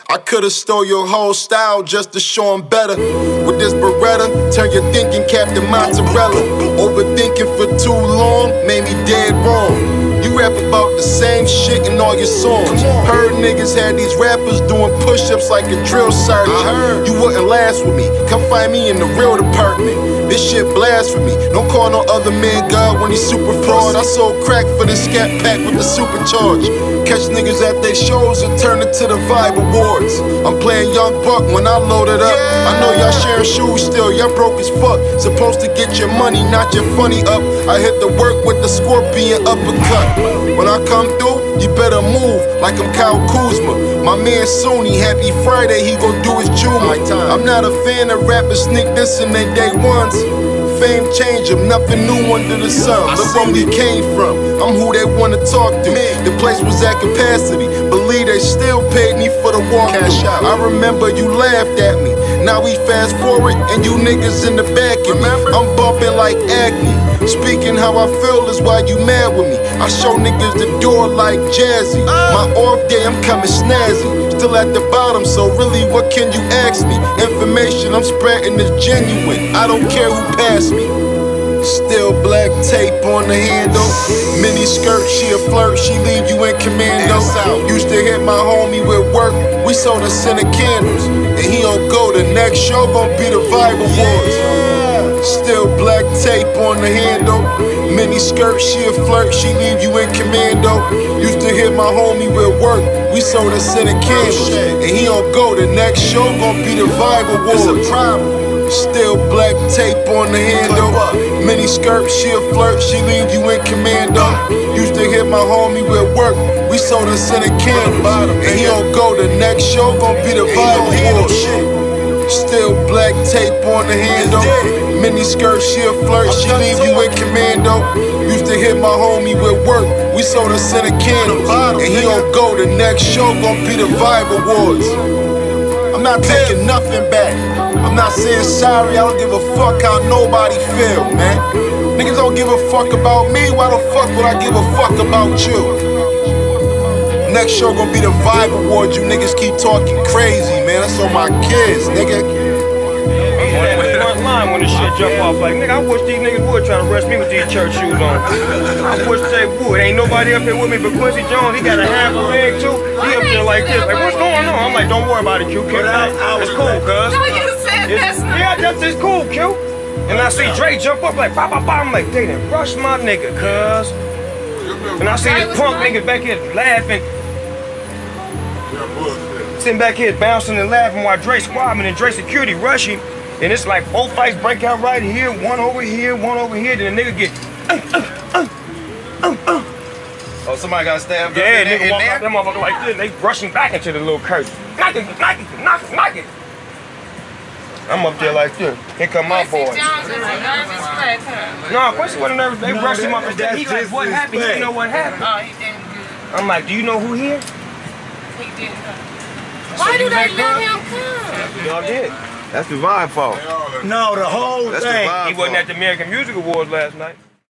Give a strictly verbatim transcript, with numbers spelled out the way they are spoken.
I could've stole your whole style just to show 'em better. With this Beretta, turn your thinking Captain Mozzarella. Overthinking for too long made me dead wrong. You rap about the same shit in all your songs. Heard niggas had these rappers doing push-ups like a drill sergeant. You wouldn't last with me, come find me in the real department. This shit blasphemy, don't call no other man God when he's super fraud. I sold crack for the scat pack with the supercharge. Catch niggas at they shows and turn it to the Vibe Awards. I'm playing Young Buck when I load it up. I know y'all sharing shoes still, y'all broke as fuck. Supposed to get your money, not your funny up. I hit the work with the scorpion uppercut. When I come through, you better move like I'm Kyle Kuzma. My man Sony, happy Friday, he gon' do his Juma. I'm not a fan of rappers sneak this in they day ones. Fame change 'em, nothing new under the sun. Look where we came from, I'm who they wanna talk to. The place was at capacity, believe they still paid me for the walk. I remember you laughed at me, now we fast forward and you niggas in the back of me. I'm bumping like acne, speaking how I feel is why you mad with me. I show niggas the door like Jazzy. My off day I'm coming snazzy, still at the bottom, so really what can you ask me? Information I'm spreading is genuine, I don't care who passed me. Still black tape on the handle. Mini skirt, she a flirt, she leave you in commando. Used to hit my homie with work, we sold a cent of candles. And he don't go, the next show gon' be the Vibe Awards. Still black tape on the handle. Mini skirt, she a flirt, she leave you in commando. Used to hit my homie with work, we sold a cent of candles. And he don't go, the next show gon' be the Vibe Awards. Still black tape on the handle. Mini skirt, she a flirt, she leave you in commando. Used to hit my homie with work, we sold a cent of candles. And he don't go, the next show gon' be the Vibe Awards. Still black tape on the handle. Mini skirt, she a flirt, she leave you in commando. Used to hit my homie with work, we sold a cent of candles. And he don't go, the next show gon' be the Vibe Awards. I'm not taking nothing back, I'm not saying sorry, I don't give a fuck how nobody feel, man. Niggas don't give a fuck about me, why the fuck would I give a fuck about you? Next show gon' be the Vibe Awards, you niggas keep talking crazy, man, that's on my kids, nigga. I'm on the front line when this shit jump off, like, nigga, I wish these niggas would try to rush me with these church shoes on. I wish they would, ain't nobody up here with me but Quincy Jones, he got a half a leg too, he up there like this, like, what's going on? I'm like, don't worry about it, Q, Q, it's cool, cuz. It's, yeah, that's just cool, Q. And I see Dre jump up like, pop, pop, pop. I'm like, they done rushed my nigga, cuz. And I see this punk nigga back here laughing. Sitting back here bouncing and laughing while Dre squabbing and Dre security rushing. And it's like four fights break out right here, one over here, one over here. Then the nigga get, uh, uh, uh, uh, uh. Oh, somebody got stabbed yeah, up in, nigga in walk there? out that motherfucker like this. They rushing back into the little curtain. Knock it, knock it, knock it, knock it. I'm up there like this. Here come my boy. No, Quincy wasn't nervous. They rushed him up and down. He like, what happened? He didn't know what happened. Oh, he didn't good. I'm like, do you know who here? He didn't come. Why do they let him come? Y'all did. That's the Vibe fault. No, the whole That's the thing. Vibe He wasn't fault. at the American Music Awards last night.